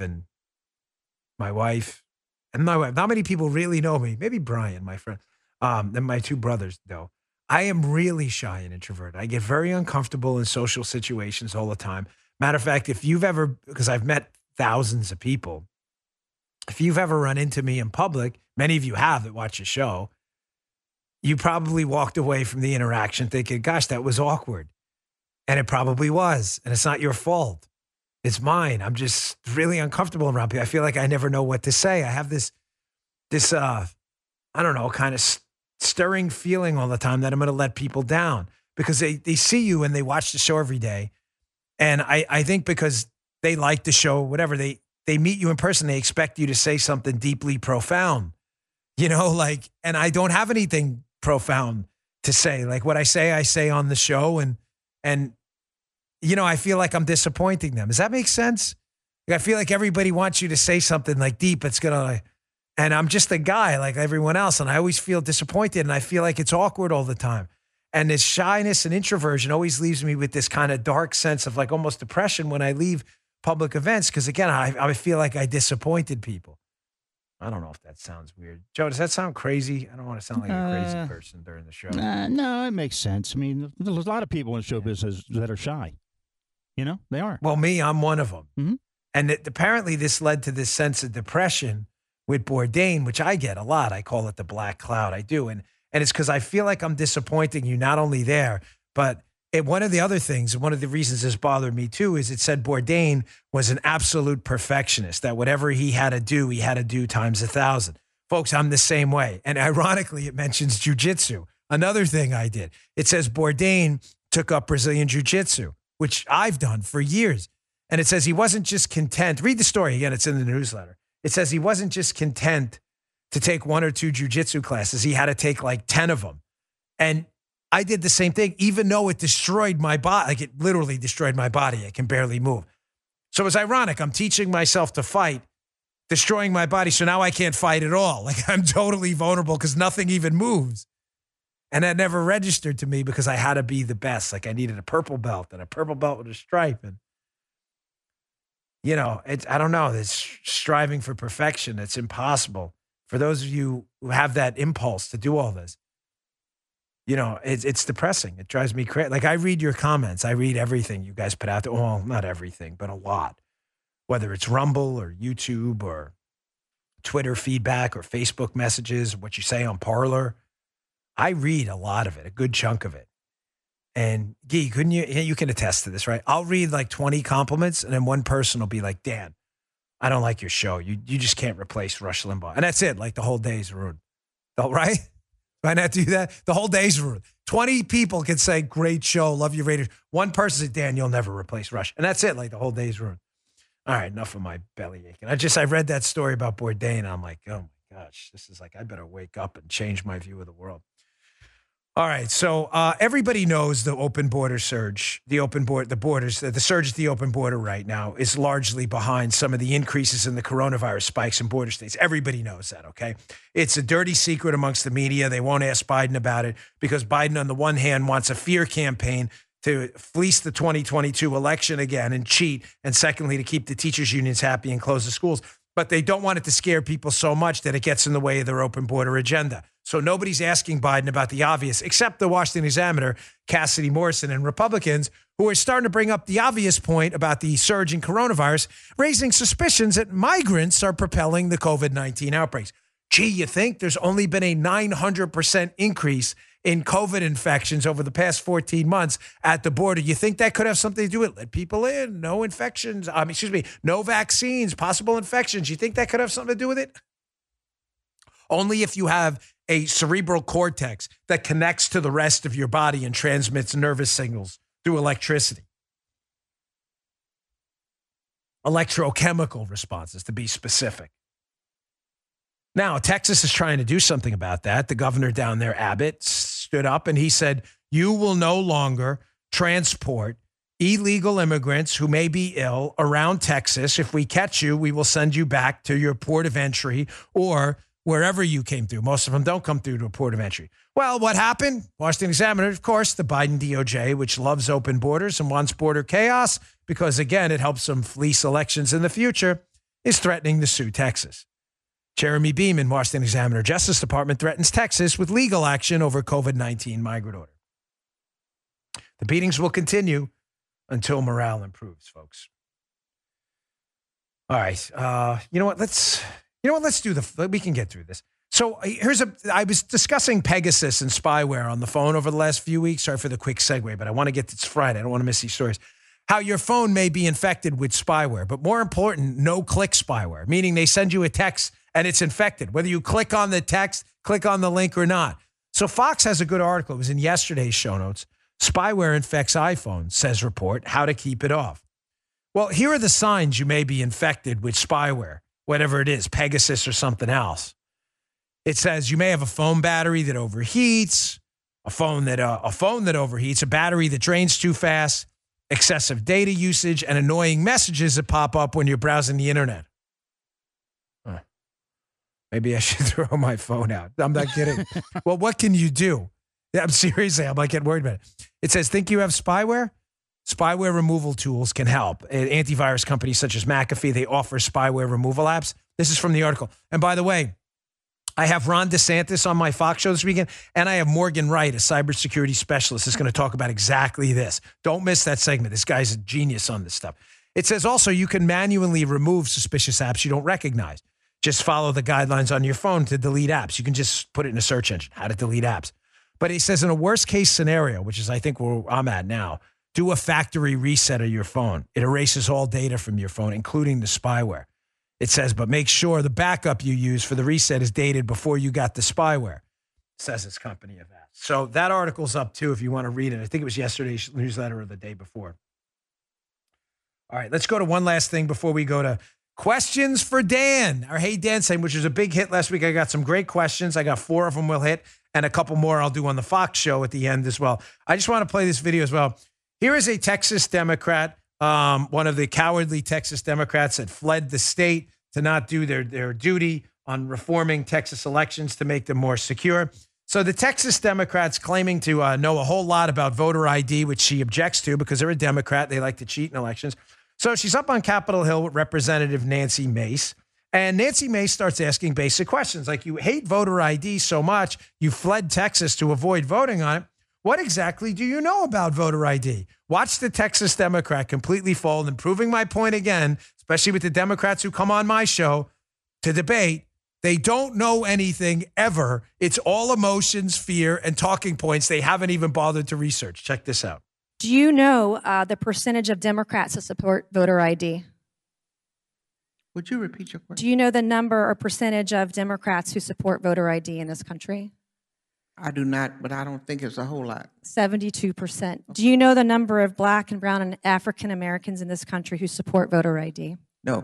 Not many people really know me. Maybe Brian, my friend, and my two brothers, though. I am really shy and introverted. I get very uncomfortable in social situations all the time. Matter of fact, because I've met thousands of people, if you've ever run into me in public, many of you have that watch the show, you probably walked away from the interaction thinking, gosh, that was awkward. And it probably was. And it's not your fault. It's mine. I'm just really uncomfortable around people. I feel like I never know what to say. I have this I don't know, kind of stirring feeling all the time that I'm going to let people down because they see you and they watch the show every day. And I think because they like the show, whatever, they meet you in person, they expect you to say something deeply profound, and I don't have anything profound to say. Like what I say on the show. And I feel like I'm disappointing them. Does that make sense? Like, I feel like everybody wants you to say something like deep. And I'm just a guy like everyone else. And I always feel disappointed and I feel like it's awkward all the time. And this shyness and introversion always leaves me with this kind of dark sense of like almost depression when I leave public events. Cause again, I feel like I disappointed people. I don't know if that sounds weird. Joe, does that sound crazy? I don't want to sound like a crazy person during the show. No, it makes sense. I mean, there's a lot of people in show business that are shy. They are. Well, I'm one of them. Mm-hmm. And apparently this led to this sense of depression with Bourdain, which I get a lot. I call it the black cloud. I do. And it's because I feel like I'm disappointing you not only there, but one of the other things, one of the reasons this bothered me too, is it said Bourdain was an absolute perfectionist, that whatever he had to do times 1,000. Folks, I'm the same way. And ironically, it mentions jiu-jitsu. Another thing I did. It says Bourdain took up Brazilian jiu-jitsu, which I've done for years. And it says he wasn't just content. Read the story again. It's in the newsletter. It says he wasn't just content to take 1 or 2 jiu-jitsu classes. He had to take like 10 of them. And I did the same thing, even though it destroyed my body. Like it literally destroyed my body. I can barely move. So it's ironic. I'm teaching myself to fight, destroying my body. So now I can't fight at all. Like I'm totally vulnerable because nothing even moves. And that never registered to me because I had to be the best. Like I needed a purple belt and a purple belt with a stripe. And, I don't know. It's striving for perfection. It's impossible. For those of you who have that impulse to do all this, it's depressing. It drives me crazy. Like I read your comments. I read everything you guys put out there. Well, not everything, but a lot. Whether it's Rumble or YouTube or Twitter feedback or Facebook messages, what you say on Parler. I read a lot of it, a good chunk of it. And Guy, couldn't you can attest to this, right? I'll read like 20 compliments and then one person will be like, Dan, I don't like your show. You just can't replace Rush Limbaugh. And that's it. Like the whole day's ruined. Right? Why not do that? The whole day's ruined. 20 people can say, great show, love your Raiders. One person said, Dan, you'll never replace Rush. And that's it. Like the whole day's ruined. All right, enough of my belly aching. I read that story about Bourdain and I'm like, oh my gosh, this is like, I better wake up and change my view of the world. All right, so everybody knows the open border surge, the surge at the open border right now is largely behind some of the increases in the coronavirus spikes in border states. Everybody knows that, okay? It's a dirty secret amongst the media. They won't ask Biden about it because Biden, on the one hand, wants a fear campaign to fleece the 2022 election again and cheat, and secondly, to keep the teachers' unions happy and close the schools. But they don't want it to scare people so much that it gets in the way of their open border agenda. So nobody's asking Biden about the obvious, except the Washington Examiner, Cassidy Morrison, and Republicans, who are starting to bring up the obvious point about the surge in coronavirus, raising suspicions that migrants are propelling the COVID-19 outbreaks. Gee, you think there's only been a 900% increase in COVID infections over the past 14 months at the border? You think that could have something to do with it? Let people in, no infections, no vaccines, possible infections. You think that could have something to do with it? Only if you have a cerebral cortex that connects to the rest of your body and transmits nervous signals through electricity. Electrochemical responses, to be specific. Now, Texas is trying to do something about that. The governor down there, Abbott, stood up and he said, you will no longer transport illegal immigrants who may be ill around Texas. If we catch you, we will send you back to your port of entry or wherever you came through. Most of them don't come through to a port of entry. Well, what happened? Washington Examiner, of course, the Biden DOJ, which loves open borders and wants border chaos because, again, it helps them fleece elections in the future, is threatening to sue Texas. Jeremy Beaman, Washington Examiner, Justice Department threatens Texas with legal action over COVID-19 migrant order. The beatings will continue until morale improves, folks. All right. You know what? Let's do we can get through this. So I was discussing Pegasus and spyware on the phone over the last few weeks. Sorry for the quick segue, but I want to get to it's Friday. I don't want to miss these stories. How your phone may be infected with spyware, but more important, no-click spyware, meaning they send you a text and it's infected, whether you click on the text, click on the link or not. So Fox has a good article. It was in yesterday's show notes. Spyware infects iPhone, says report, how to keep it off. Well, here are the signs you may be infected with spyware, whatever it is, Pegasus or something else. It says you may have a phone battery that overheats, a phone that overheats, a battery that drains too fast, excessive data usage, and annoying messages that pop up when you're browsing the internet. Maybe I should throw my phone out. I'm not kidding. Well, what can you do? Yeah, I'm seriously, I'm like getting worried about it. It says, think you have spyware? Spyware removal tools can help. Antivirus companies such as McAfee, they offer spyware removal apps. This is from the article. And by the way, I have Ron DeSantis on my Fox show this weekend, and I have Morgan Wright, a cybersecurity specialist, who's going to talk about exactly this. Don't miss that segment. This guy's a genius on this stuff. It says also you can manually remove suspicious apps you don't recognize. Just follow the guidelines on your phone to delete apps. You can just put it in a search engine, how to delete apps. But he says in a worst case scenario, which is I think where I'm at now, do a factory reset of your phone. It erases all data from your phone, including the spyware. It says, but make sure the backup you use for the reset is dated before you got the spyware, says its company of that. So that article's up too if you want to read it. I think it was yesterday's newsletter or the day before. All right, let's go to one last thing before we go to questions for Dan. Our Hey Dan segment, which was a big hit last week. I got some great questions. I got 4 of them we'll hit, and a couple more I'll do on the Fox show at the end as well. I just want to play this video as well. Here is a Texas Democrat, one of the cowardly Texas Democrats that fled the state to not do their duty on reforming Texas elections to make them more secure. So the Texas Democrats claiming to know a whole lot about voter ID, which she objects to because they're a Democrat. They like to cheat in elections. So she's up on Capitol Hill with Representative Nancy Mace. And Nancy Mace starts asking basic questions like, you hate voter ID so much, you fled Texas to avoid voting on it. What exactly do you know about voter ID? Watch the Texas Democrat completely fold and proving my point again, especially with the Democrats who come on my show to debate. They don't know anything ever. It's all emotions, fear, and talking points they haven't even bothered to research. Check this out. Do you know the percentage of Democrats that support voter ID? Would you repeat your question? Do you know the number or percentage of Democrats who support voter ID in this country? I do not, but I don't think it's a whole lot. 72%. Do you know the number of Black and brown and African Americans in this country who support voter ID? No.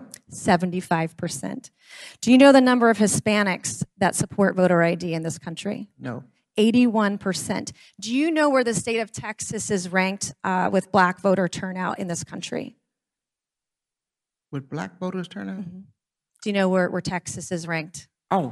75%. Do you know the number of Hispanics that support voter ID in this country? No. 81%. Do you know where the state of Texas is ranked with Black voter turnout in this country? With Black voters turnout? Mm-hmm. Do you know where Texas is ranked? Oh,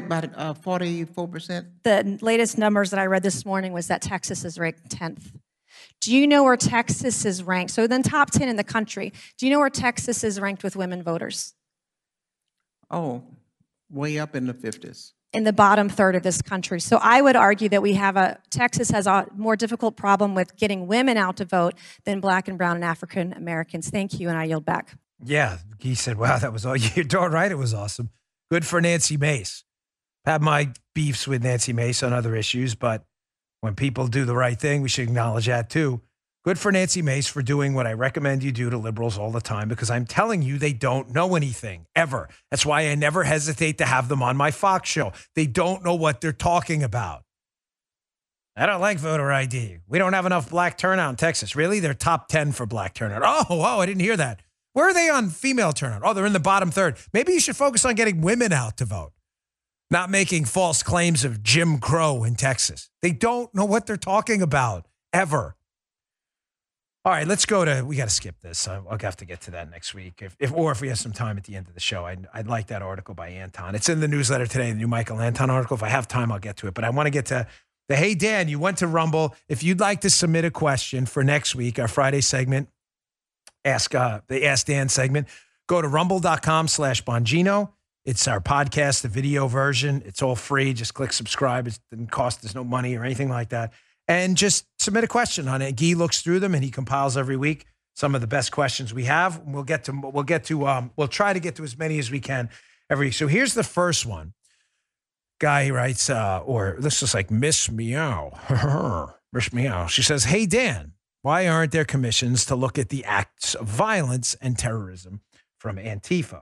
44%. The latest numbers that I read this morning was that Texas is ranked 10th. Do you know where Texas is ranked? So then top 10 in the country. Do you know where Texas is ranked with women voters? Oh, way up in the 50s. In the bottom third of this country. So I would argue that Texas has a more difficult problem with getting women out to vote than Black and brown and African Americans. Thank you, and I yield back. Yeah, he said, wow, that was all. You're darn right, it was awesome. Good for Nancy Mace. Had my beefs with Nancy Mace on other issues, but when people do the right thing, we should acknowledge that too. Good for Nancy Mace for doing what I recommend you do to liberals all the time, because I'm telling you, they don't know anything, ever. That's why I never hesitate to have them on my Fox show. They don't know what they're talking about. I don't like voter ID. We don't have enough Black turnout in Texas. Really? They're top 10 for Black turnout. Oh, I didn't hear that. Where are they on female turnout? Oh, they're in the bottom third. Maybe you should focus on getting women out to vote, not making false claims of Jim Crow in Texas. They don't know what they're talking about, ever. All right, let's go to, we got to skip this. I'll have to get to that next week. If we have some time at the end of the show. I'd like that article by Anton. It's in the newsletter today, the new Michael Anton article. If I have time, I'll get to it. But I want to get to the Hey Dan, you went to Rumble. If you'd like to submit a question for next week, our Friday segment, the Ask Dan segment, go to rumble.com/Bongino. It's our podcast, the video version. It's all free. Just click subscribe. It doesn't cost us no money or anything like that. And just submit a question on it. Guy looks through them and he compiles every week some of the best questions we have. We'll try to get to as many as we can every week. So here's the first one. Guy writes, or this is like Miss Meow. Miss Meow. She says, hey, Dan, why aren't there commissions to look at the acts of violence and terrorism from Antifa?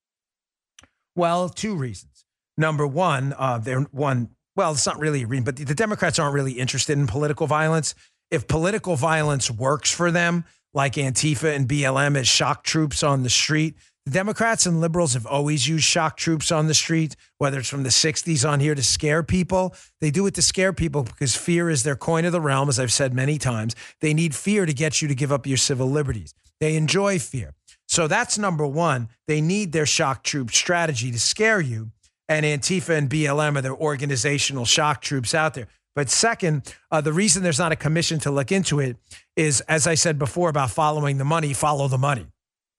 Well, two reasons. Number one, it's not really a reason, but the Democrats aren't really interested in political violence. If political violence works for them, like Antifa and BLM as shock troops on the street, the Democrats and liberals have always used shock troops on the street, whether it's from the 60s on here to scare people. They do it to scare people because fear is their coin of the realm, as I've said many times. They need fear to get you to give up your civil liberties. They enjoy fear. So that's number one. They need their shock troop strategy to scare you. And Antifa and BLM are their organizational shock troops out there. But second, the reason there's not a commission to look into it is, as I said before about following the money, follow the money.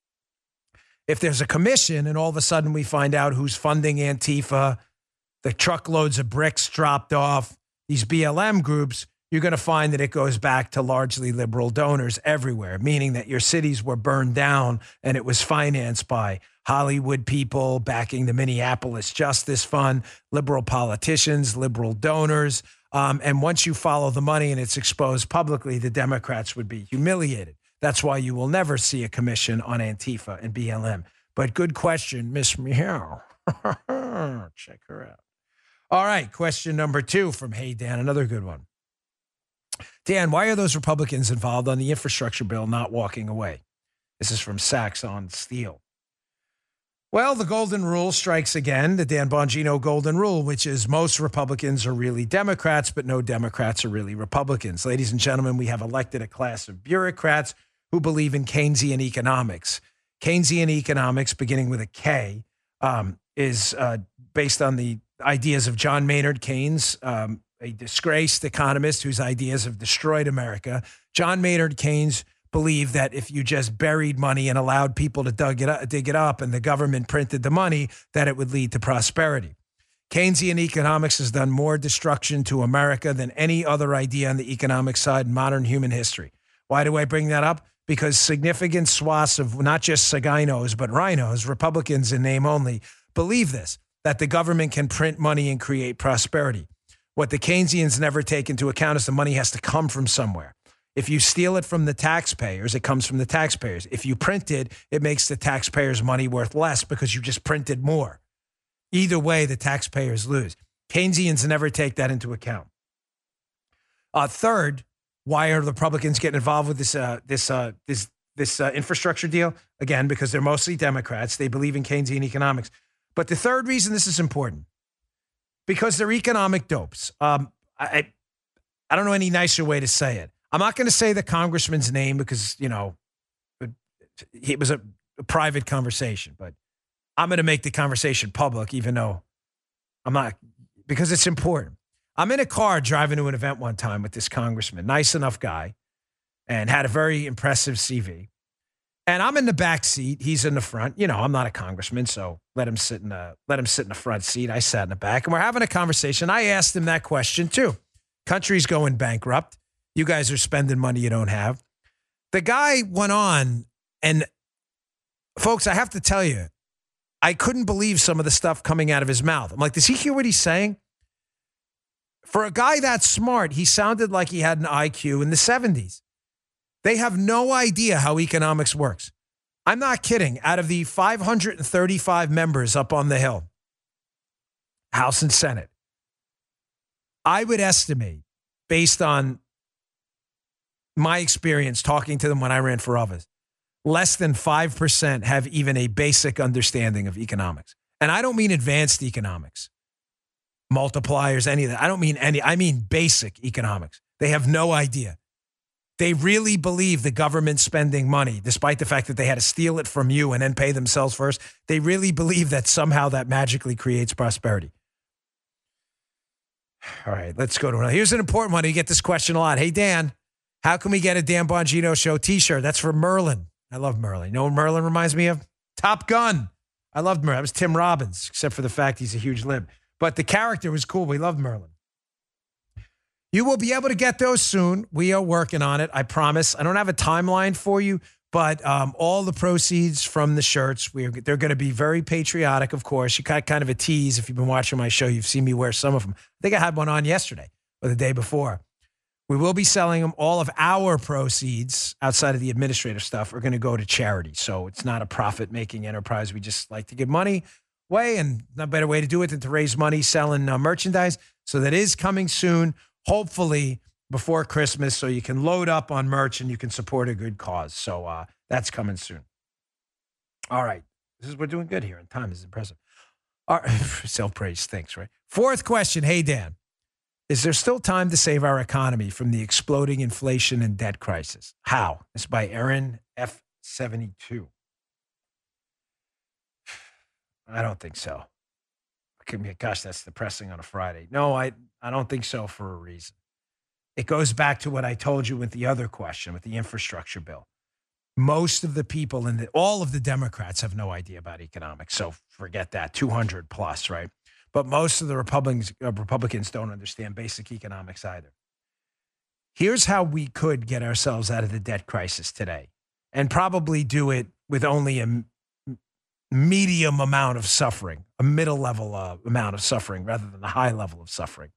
If there's a commission and all of a sudden we find out who's funding Antifa, the truckloads of bricks dropped off, these BLM groups, you're going to find that it goes back to largely liberal donors everywhere, meaning that your cities were burned down and it was financed by Hollywood people backing the Minneapolis Justice Fund, liberal politicians, liberal donors. And once you follow the money and it's exposed publicly, the Democrats would be humiliated. That's why you will never see a commission on Antifa and BLM. But good question, Miss Meow. Check her out. All right, question number 2 from Hey Dan, another good one. Dan, why are those Republicans involved on the infrastructure bill not walking away? This is from Sachs on Steel. Well, the golden rule strikes again, the Dan Bongino golden rule, which is most Republicans are really Democrats, but no Democrats are really Republicans. Ladies and gentlemen, we have elected a class of bureaucrats who believe in Keynesian economics. Keynesian economics, beginning with a K, is based on the ideas of John Maynard Keynes, a disgraced economist whose ideas have destroyed America. John Maynard Keynes believed that if you just buried money and allowed people to dig it up and the government printed the money, that it would lead to prosperity. Keynesian economics has done more destruction to America than any other idea on the economic side in modern human history. Why do I bring that up? Because significant swaths of not just Sagainos, but rhinos, Republicans in name only, believe this, that the government can print money and create prosperity. What the Keynesians never take into account is the money has to come from somewhere. If you steal it from the taxpayers, it comes from the taxpayers. If you print it, it makes the taxpayers' money worth less because you just printed more. Either way, the taxpayers lose. Keynesians never take that into account. Third, why are the Republicans getting involved with this infrastructure deal? Again, because they're mostly Democrats. They believe in Keynesian economics. But the third reason this is important, because they're economic dopes. I don't know any nicer way to say it. I'm not going to say the congressman's name because, it was a private conversation, but I'm going to make the conversation public, even though I'm not, because it's important. I'm in a car driving to an event one time with this congressman, nice enough guy, and had a very impressive CV. And I'm in the back seat. He's in the front. I'm not a congressman, so let him sit in the front seat. I sat in the back, and we're having a conversation. I asked him that question too. Country's going bankrupt. You guys are spending money you don't have. The guy went on, and folks, I have to tell you, I couldn't believe some of the stuff coming out of his mouth. I'm like, does he hear what he's saying? For a guy that smart, he sounded like he had an IQ in the 70s. They have no idea how economics works. I'm not kidding. Out of the 535 members up on the Hill, House and Senate, I would estimate, based on my experience talking to them when I ran for office, less than 5% have even a basic understanding of economics. And I don't mean advanced economics, multipliers, any of that. I don't mean any. I mean basic economics. They have no idea. They really believe the government spending money, despite the fact that they had to steal it from you and then pay themselves first. They really believe that somehow that magically creates prosperity. All right, let's go to another. Here's an important one. You get this question a lot. Hey, Dan, how can we get a Dan Bongino Show t-shirt? That's for Merlin. I love Merlin. You know what Merlin reminds me of? Top Gun. I loved Merlin. That was Tim Robbins, except for the fact he's a huge lib. But the character was cool. We loved Merlin. You will be able to get those soon. We are working on it, I promise. I don't have a timeline for you, But all the proceeds from the shirts, they're going to be very patriotic, of course. You got kind of a tease. If you've been watching my show, you've seen me wear some of them. I think I had one on yesterday or the day before. We will be selling them. All of our proceeds outside of the administrative stuff are going to go to charity. So it's not a profit-making enterprise. We just like to give money away, and no better way to do it than to raise money selling merchandise. So that is coming soon, hopefully before Christmas, so you can load up on merch and you can support a good cause. So that's coming soon. All right. We're doing good here, and time is impressive. All right. Self-praise stinks, right? Fourth question. Hey, Dan. Is there still time to save our economy from the exploding inflation and debt crisis? How? This is by Aaron F72. I don't think so. Gosh, that's depressing on a Friday. No, I don't think so for a reason. It goes back to what I told you with the other question, with the infrastructure bill. Most of the people all of the Democrats have no idea about economics, so forget that, 200 plus, right? But most of the Republicans don't understand basic economics either. Here's how we could get ourselves out of the debt crisis today, and probably do it with only a medium amount of suffering, a middle level amount of suffering rather than a high level of suffering.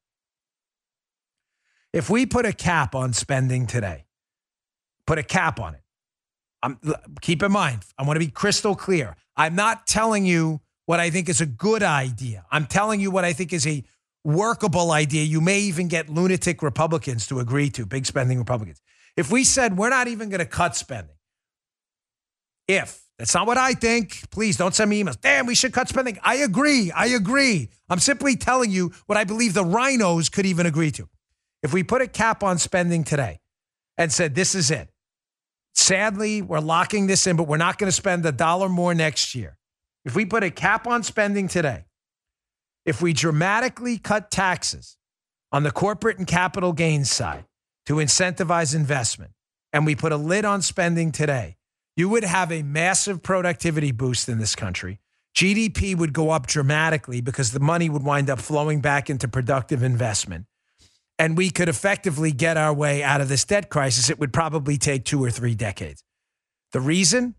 If we put a cap on spending today, put a cap on it. Keep in mind, I want to be crystal clear. I'm not telling you what I think is a good idea. I'm telling you what I think is a workable idea. You may even get lunatic Republicans to agree to, big spending Republicans. If we said we're not even going to cut spending, that's not what I think. Please don't send me emails. Damn, we should cut spending. I agree. I'm simply telling you what I believe the rhinos could even agree to. If we put a cap on spending today and said, this is it. Sadly, we're locking this in, but we're not going to spend $1 more next year. If we put a cap on spending today, if we dramatically cut taxes on the corporate and capital gains side to incentivize investment, and we put a lid on spending today, you would have a massive productivity boost in this country. GDP would go up dramatically because the money would wind up flowing back into productive investment. And we could effectively get our way out of this debt crisis. It would probably take 2 or 3 decades. The reason?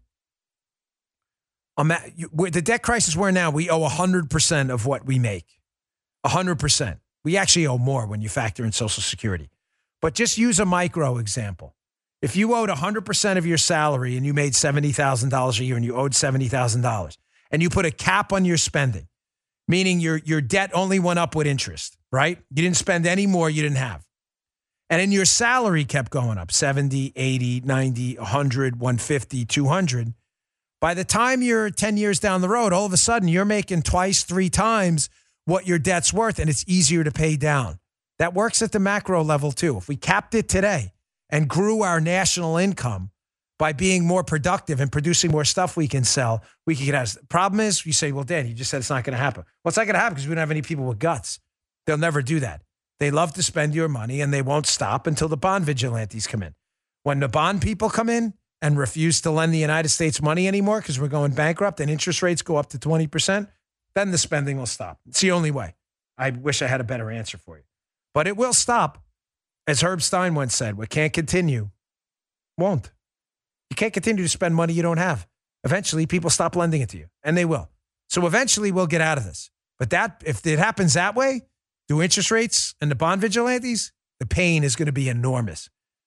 The debt crisis we're in now, we owe 100% of what we make. 100%. We actually owe more when you factor in Social Security. But just use a micro example. If you owed 100% of your salary and you made $70,000 a year and you owed $70,000 and you put a cap on your spending, meaning your debt only went up with interest, right? You didn't spend any more you didn't have. And then your salary kept going up, 70, 80, 90, 100, 150, 200. By the time you're 10 years down the road, all of a sudden you're making 2x, 3 times what your debt's worth, and it's easier to pay down. That works at the macro level too. If we capped it today and grew our national income by being more productive and producing more stuff we can sell, we could get out. The problem is, you say, well, Dan, you just said it's not going to happen. Well, it's not going to happen because we don't have any people with guts. They'll never do that. They love to spend your money, and they won't stop until the bond vigilantes come in. When the bond people come in and refuse to lend the United States money anymore because we're going bankrupt and interest rates go up to 20%, then the spending will stop. It's the only way. I wish I had a better answer for you. But it will stop. As Herb Stein once said, what can't continue won't. You can't continue to spend money you don't have. Eventually, people stop lending it to you, and they will. So eventually, we'll get out of this. But if it happens that way, through interest rates and the bond vigilantes, the pain is going to be enormous.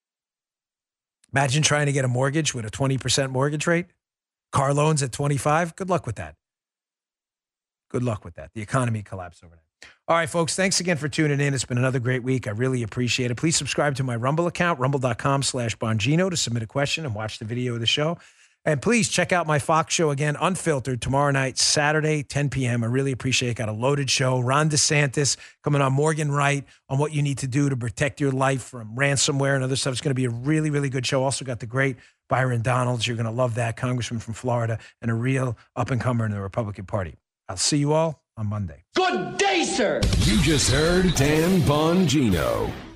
Imagine trying to get a mortgage with a 20% mortgage rate, car loans at 25. Good luck with that. Good luck with that. The economy collapsed overnight. All right, folks, thanks again for tuning in. It's been another great week. I really appreciate it. Please subscribe to my Rumble account, rumble.com/Bongino, to submit a question and watch the video of the show. And please check out my Fox show again, Unfiltered, tomorrow night, Saturday, 10 p.m. I really appreciate it. Got a loaded show. Ron DeSantis coming on, Morgan Wright, on what you need to do to protect your life from ransomware and other stuff. It's going to be a really, really good show. Also got the great Byron Donalds. You're going to love that, congressman from Florida and a real up-and-comer in the Republican Party. I'll see you all on Monday. Good day, sir. You just heard Dan Bongino.